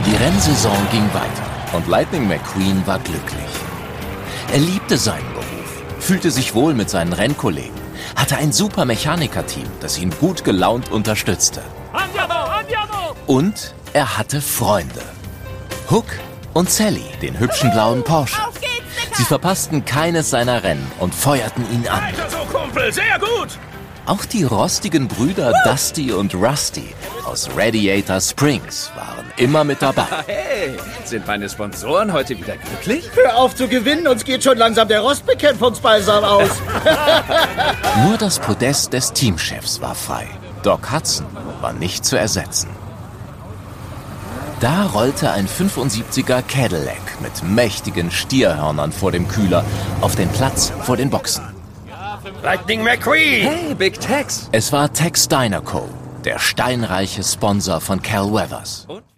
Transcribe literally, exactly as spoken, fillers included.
Die Rennsaison ging weiter und Lightning McQueen war glücklich. Er liebte seinen Beruf, fühlte sich wohl mit seinen Rennkollegen, hatte ein super Mechanikerteam, das ihn gut gelaunt unterstützte. Andiamo, andiamo! Und er hatte Freunde. Hook und Sally, den hübschen blauen Porsche. Auf geht's, Dicker! Sie verpassten keines seiner Rennen und feuerten ihn an. Weiter so, Kumpel, sehr gut! Auch die rostigen Brüder Dusty und Rusty aus Radiator Springs waren immer mit dabei. Hey, sind meine Sponsoren heute wieder glücklich? Hör auf zu gewinnen, uns geht schon langsam der Rostbekämpfungsbalsam aus. Nur das Podest des Teamchefs war frei. Doc Hudson war nicht zu ersetzen. Da rollte ein fünfundsiebziger Cadillac mit mächtigen Stierhörnern vor dem Kühler auf den Platz vor den Boxen. Lightning McQueen! Hey, Big Tex! Es war Tex Dynaco, der steinreiche Sponsor von Cal Weathers. Und